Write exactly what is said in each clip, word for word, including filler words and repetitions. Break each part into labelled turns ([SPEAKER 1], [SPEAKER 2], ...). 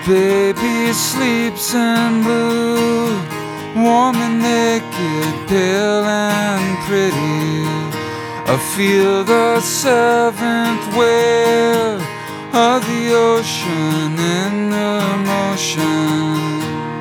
[SPEAKER 1] baby sleeps in blue, warm and naked, pale and pretty. I feel the seventh wave of the ocean in the motion.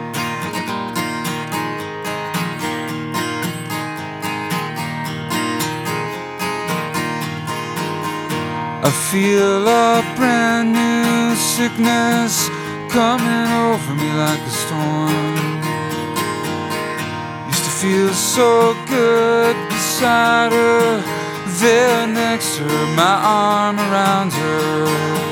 [SPEAKER 1] I feel a brand new sickness coming over me like a storm. Used to feel so good beside her, there next to her, my arm around her.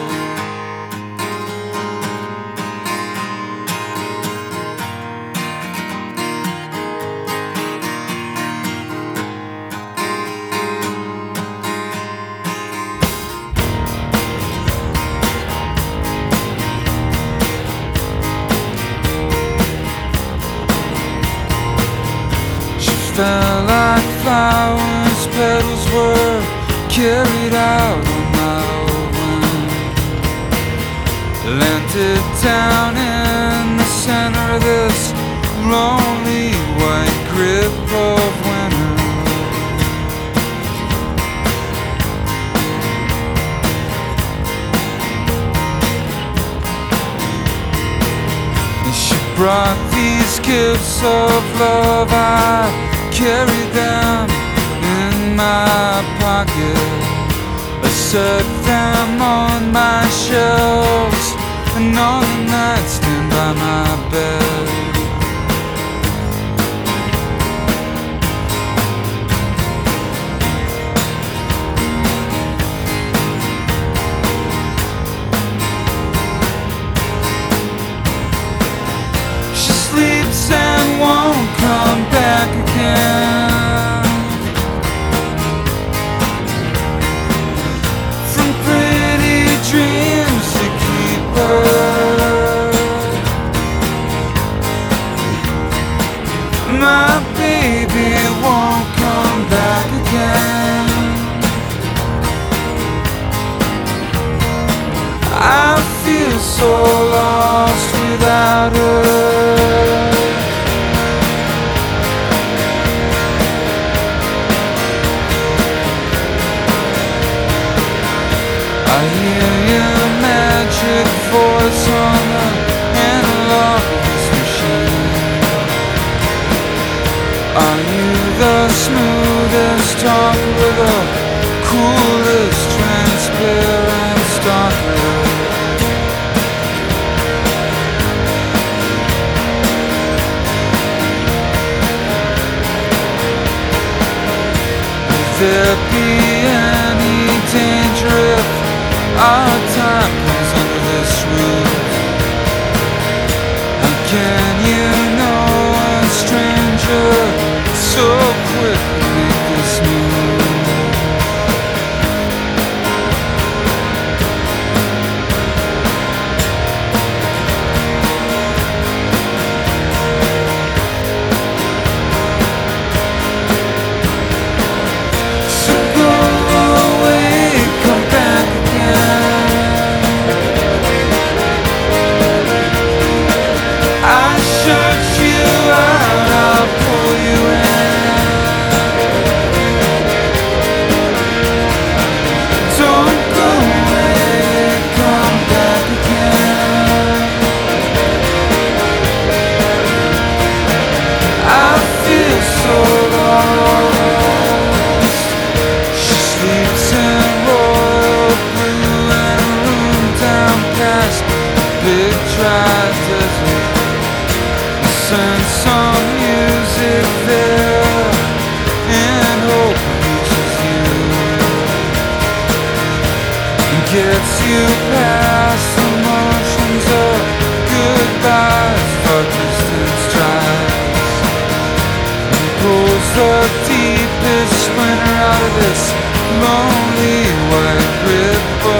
[SPEAKER 1] Felt like flowers, petals were carried out on my old wind. Landed down in the center of this lonely white grip of winter. And she brought these gifts of love, I carried them in my pocket. I set them on my shelves and on the nightstand by my bed. She sleeps and won't come back again. From pretty dreams to keep her, my baby won't come back again. I feel so lost without her. I hear your magic voice on the analog of this machine. Are you the smoothest talker with the coolest transparent stalker? Will there be any danger if our time comes under this roof? How can you know a stranger so quick to make this move? So go away, come back again. I shut you out, I'll pull you in. Don't go away, come back again. I feel so lost. She sleeps in royal blue and a room down past the big dry desert. Send some music there and hope it reaches you and gets you past the motions of goodbyes, far distance drives, and pulls the deepest splinter out of this lonely white grip.